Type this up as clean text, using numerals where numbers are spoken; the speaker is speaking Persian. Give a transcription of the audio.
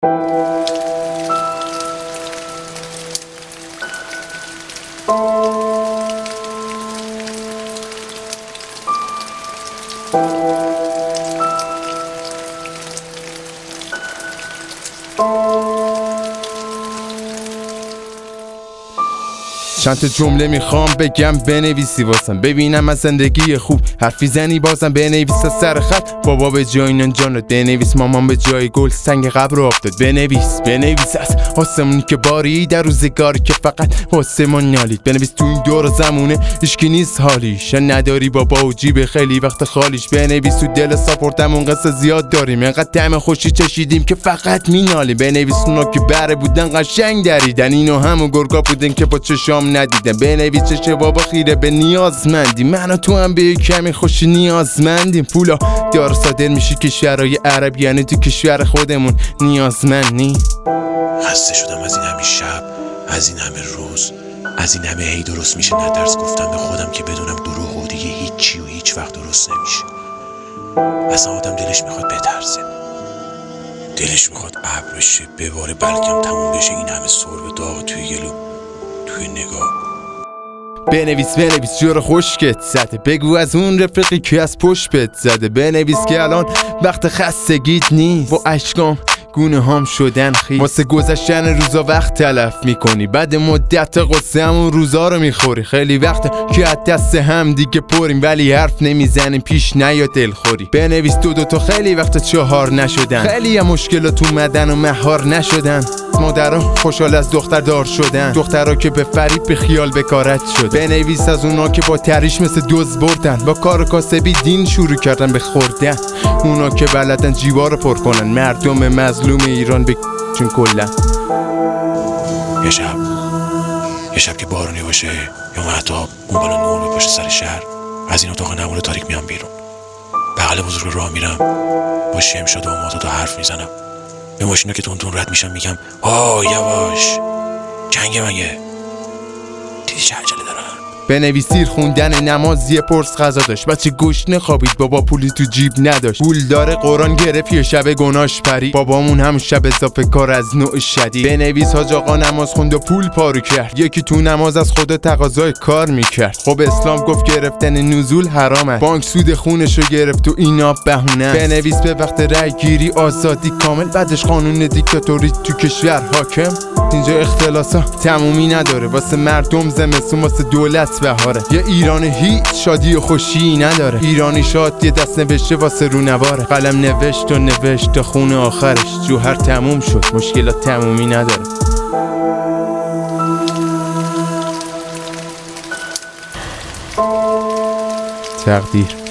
چند تا جمله میخوام بگم بنویسی واسم، ببینم از زندگی خوب حرفی زنی بازم بنویس از سر خط. بابا به جای نان جانت بنویس، مامان به جای گل سنگ قبر افتاد بنویس از آسمونی که باری در روزگاری که فقط واسه ما نالید. بنویس تو این دور زمونه هیچکی نیست حالیش، نداری بابا و جیب خیلی وقت خالیش. بنویس تو دل ساپورتمون قصه زیاد داریم، انقدر طعم خوشی چشیدیم که فقط مینالیم. بنویس اونا که بره بودن قشنگ دریدن، اینو همون گرگا بودن که با چشام ندیدم. بنویس چه بابا خیره به نیازمندی، من و تو هم به کمی خوشی نیازمندیم. پولا دار صادر میشی کشورهای عرب، یعنی تو کشور خودمون نیازمند نی. خسته شدم از این همه شب، از این همه روز، از این همه هی درست میشه نترس گفتم به خودم که بدونم دروغ و دیگه هیچی و هیچ وقت درست نمیشه. اصلا آدم دلش میخواد بترسه، دلش میخواد ابر بشه بباره، بلکم تموم بشه این همه سرب داغ توی گلو، توی نگاه. بنویس جور خشکت زده، بگو از اون رفیقی که از پشت بهت زده. بنویس که الان وقت خستگیت نیست، با اشکام گونه هم شدن خیلی واسه گذشتن روزا وقت تلف میکنی، بعد مدت قصه همون روزا رو میخوری. خیلی وقت که از دست هم دیگه پریم ولی حرف نمیزنیم پیش نیا دلخوری. بنویس دو تا خیلی وقت 4 نشدن، خیلی هم مشکلات اومدن و مهار نشدن. مادرها خوشحال از دختر دار شدن، دخترها که به فریب به خیال بکارت شد. بنویس از اونا که با تریش مثل دوز بردن، با کار کاسبی دین شروع کردن به خوردن. اونا که بلدن جیبا رو پر کنن، مردم مظلوم ایران چون کلا. یه شب که بارونی باشه یا مهتاب اون بالا نور باشه سر شهر، از این اتاق نمونه تاریک میام بیرون، بغل بزرگ راه میرم، با شمشاد و ماتادا حرف میزنم، به ماشینا که تون رد میشم میگم یواش جنگ مگه، دیدی چه عجله دارم. بنویس سیر خوندن نماز یه پرس غذا داشت، بچه گشنه خوابید بابا پولی تو جیب نداشت. پول داره قرآن گرفت یه شب گناش پرید، بابامون هم شب اضافه کار از نوع شدید. بنویس حاج آقا نماز خوند و پول پارو کرد، یکی تو نماز از خدا تقاضای کار میکرد. خب اسلام گفت گرفتن نزول حرامه، بانک سود خونشو گرفت و اینا بهونه. بنویس به وقت رای گیری آزادی کامل، بعدش قانون دیکتاتوری تو کشور حاکم. اینجا اختلاسا تمومی نداره، واسه مردم زمستون واسه دولت بهاره. یه ایران هیچ شادی و خوشی نداره، ایرانی شاد یه دست نوشته واسه رونواره. قلم نوشت تا خون آخرش، جوهر تموم شد مشکلات تمومی نداره. تقدیر